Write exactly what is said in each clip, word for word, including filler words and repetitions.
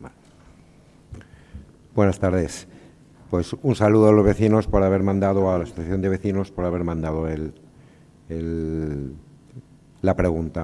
Buenas tardes. Pues un saludo a los vecinos por haber mandado, a la Asociación de Vecinos, por haber mandado el, el, la pregunta.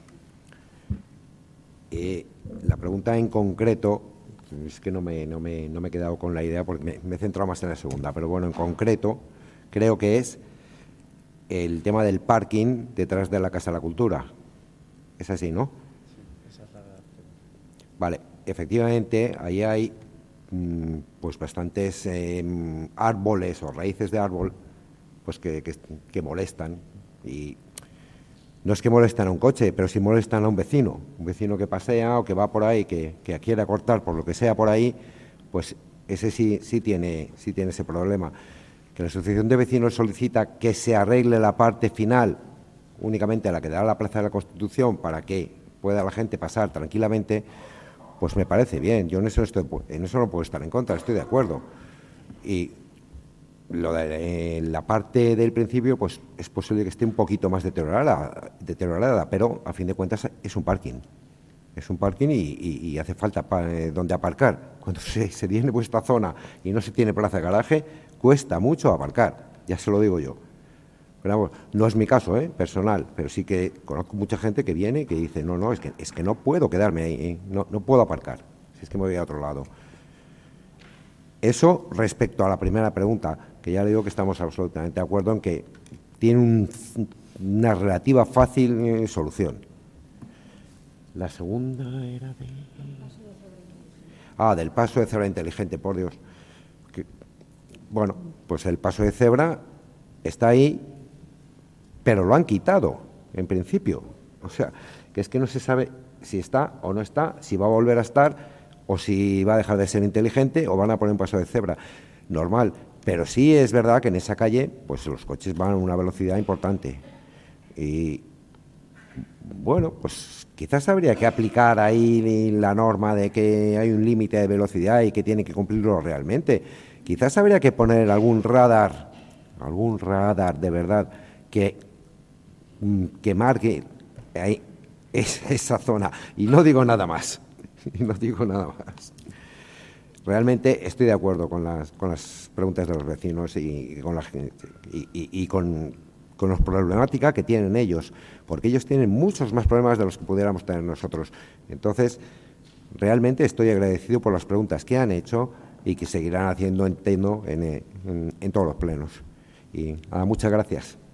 Eh, la pregunta en concreto, es que no me, no, me, no me he quedado con la idea porque me, me he centrado más en la segunda, pero bueno, en concreto creo que es el tema del parking detrás de la Casa de la Cultura. Es así, ¿no? Sí, esa es la pregunta. Vale, efectivamente, ahí hay pues bastantes eh, árboles o raíces de árbol pues que, que, que molestan, y no es que molestan a un coche, pero sí molestan a un vecino, un vecino que pasea o que va por ahí, que, que quiera cortar por lo que sea por ahí, pues ese sí, sí, tiene, sí tiene ese problema. Que la Asociación de Vecinos solicita que se arregle la parte final, únicamente a la que da la Plaza de la Constitución, para que pueda la gente pasar tranquilamente, pues me parece bien. Yo en eso, estoy, en eso no puedo estar en contra, estoy de acuerdo. Y lo de eh, la parte del principio, pues es posible que esté un poquito más deteriorada, deteriorada, pero a fin de cuentas es un parking. Es un parking y, y, y hace falta pa, eh, donde aparcar. Cuando se, se viene por esta zona y no se tiene plaza de garaje, cuesta mucho aparcar, ya se lo digo yo. Pero vamos, no es mi caso, ¿eh? personal, pero sí que conozco mucha gente que viene y que dice, no, no, es que, es que no puedo quedarme ahí, ¿eh? no, no puedo aparcar, si es que me voy a otro lado. Eso respecto a la primera pregunta, que ya le digo que estamos absolutamente de acuerdo en que tiene un, una relativa fácil eh, solución. La segunda era de... Ah, del paso de cebra inteligente, por Dios. Que, bueno, pues el paso de cebra está ahí, pero lo han quitado, en principio. O sea, que es que no se sabe si está o no está, si va a volver a estar, o si va a dejar de ser inteligente, o van a poner un paso de cebra. Normal. Pero sí es verdad que en esa calle, pues los coches van a una velocidad importante. Y, bueno, pues quizás habría que aplicar ahí la norma de que hay un límite de velocidad y que tiene que cumplirlo realmente. Quizás habría que poner algún radar, algún radar de verdad, que que marque ahí esa zona, y no digo nada más, y no digo nada más. Realmente estoy de acuerdo con las, con las preguntas de los vecinos y con la y, y, y con, con la problemática que tienen ellos, porque ellos tienen muchos más problemas de los que pudiéramos tener nosotros. Entonces, realmente estoy agradecido por las preguntas que han hecho y que seguirán haciendo, entiendo, en, en, en todos los plenos. Y nada, muchas gracias.